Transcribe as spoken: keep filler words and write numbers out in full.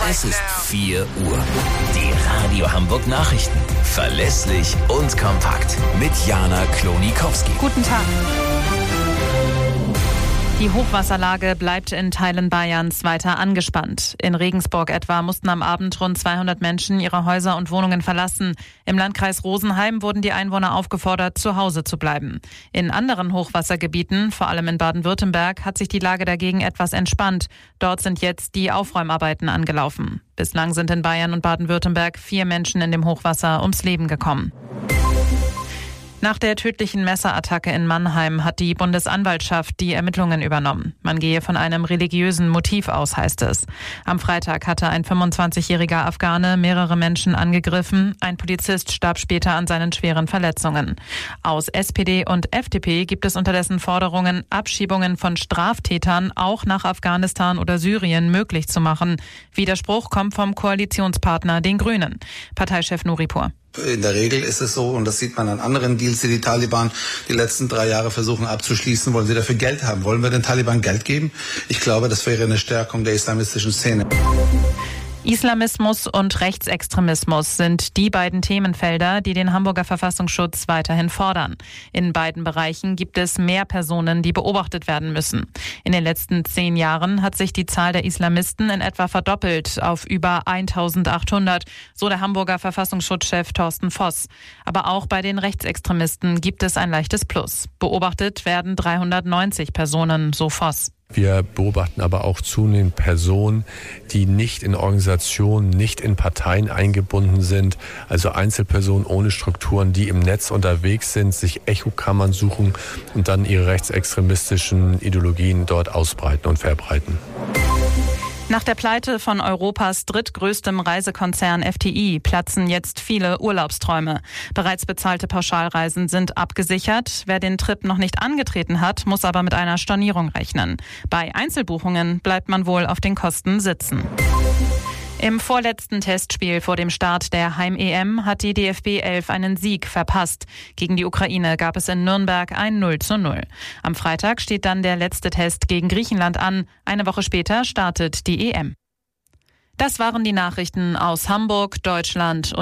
Es ist vier Uhr. Die Radio Hamburg Nachrichten. Verlässlich und kompakt. Mit Jana Klonikowski. Guten Tag. Die Hochwasserlage bleibt in Teilen Bayerns weiter angespannt. In Regensburg etwa mussten am Abend rund zweihundert Menschen ihre Häuser und Wohnungen verlassen. Im Landkreis Rosenheim wurden die Einwohner aufgefordert, zu Hause zu bleiben. In anderen Hochwassergebieten, vor allem in Baden-Württemberg, hat sich die Lage dagegen etwas entspannt. Dort sind jetzt die Aufräumarbeiten angelaufen. Bislang sind in Bayern und Baden-Württemberg vier Menschen in dem Hochwasser ums Leben gekommen. Nach der tödlichen Messerattacke in Mannheim hat die Bundesanwaltschaft die Ermittlungen übernommen. Man gehe von einem religiösen Motiv aus, heißt es. Am Freitag hatte ein fünfundzwanzigjähriger Afghane mehrere Menschen angegriffen. Ein Polizist starb später an seinen schweren Verletzungen. Aus S P D und F D P gibt es unterdessen Forderungen, Abschiebungen von Straftätern auch nach Afghanistan oder Syrien möglich zu machen. Widerspruch kommt vom Koalitionspartner, den Grünen. Parteichef Nuripur. In der Regel ist es so, und das sieht man an anderen Deals, die die Taliban die letzten drei Jahre versuchen abzuschließen, wollen sie dafür Geld haben. Wollen wir den Taliban Geld geben? Ich glaube, das wäre eine Stärkung der islamistischen Szene. Islamismus und Rechtsextremismus sind die beiden Themenfelder, die den Hamburger Verfassungsschutz weiterhin fordern. In beiden Bereichen gibt es mehr Personen, die beobachtet werden müssen. In den letzten zehn Jahren hat sich die Zahl der Islamisten in etwa verdoppelt auf über eintausendachthundert, so der Hamburger Verfassungsschutzchef Thorsten Voss. Aber auch bei den Rechtsextremisten gibt es ein leichtes Plus. Beobachtet werden dreihundertneunzig Personen, so Voss. Wir beobachten aber auch zunehmend Personen, die nicht in Organisationen, nicht in Parteien eingebunden sind, also Einzelpersonen ohne Strukturen, die im Netz unterwegs sind, sich Echokammern suchen und dann ihre rechtsextremistischen Ideologien dort ausbreiten und verbreiten. Nach der Pleite von Europas drittgrößtem Reisekonzern F T I platzen jetzt viele Urlaubsträume. Bereits bezahlte Pauschalreisen sind abgesichert. Wer den Trip noch nicht angetreten hat, muss aber mit einer Stornierung rechnen. Bei Einzelbuchungen bleibt man wohl auf den Kosten sitzen. Im vorletzten Testspiel vor dem Start der Heim-E M hat die D F B elf einen Sieg verpasst. Gegen die Ukraine gab es in Nürnberg ein null zu null. Am Freitag steht dann der letzte Test gegen Griechenland an. Eine Woche später startet die E M. Das waren die Nachrichten aus Hamburg, Deutschland und